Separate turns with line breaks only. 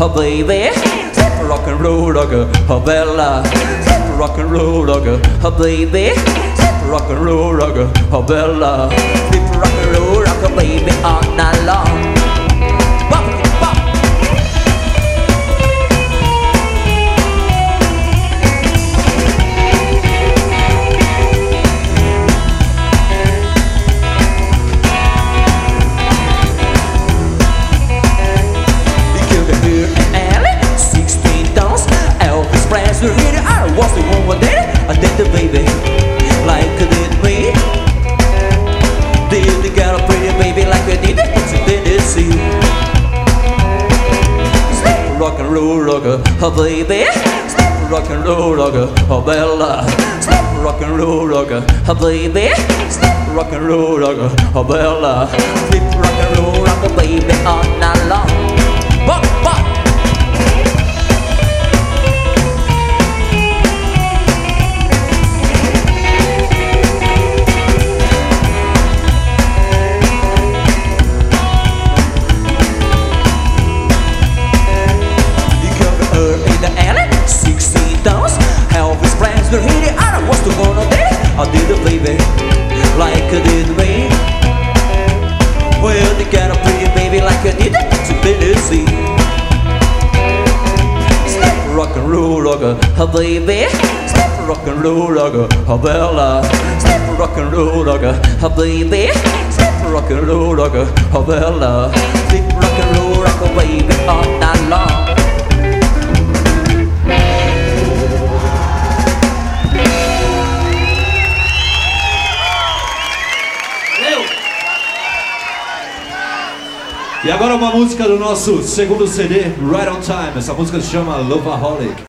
oh baby. Sleep rock and roll, oh Bella. Sleep rock and roll, oh baby. Sleep rock and roll, oh Bella. Sleep rock and roll, oh baby, all night long. I was the one who did it. I did the baby like I did me. Did you get a pretty baby like I did it? So did it see? Sleep rock and roll, oh baby. Sleep rock and roll, oh Bella. Sleep rock and roll, oh baby. Sleep rock and roll, oh Bella. Sleep rock and roll, oh baby, all night long. Bop, bop. I was the one who did it. I did it, baby, like I did me. Well, you got a pretty baby like I did it, so did it see? Sleep rock and roll, oh baby. Sleep rock and roll, oh Bella. Sleep rock and roll, oh baby. Sleep rock and roll, oh Bella. Sleep rock and roll, oh baby, all night long.
E agora uma música do nosso segundo CD, Right on Time. Essa música se chama Loveaholic.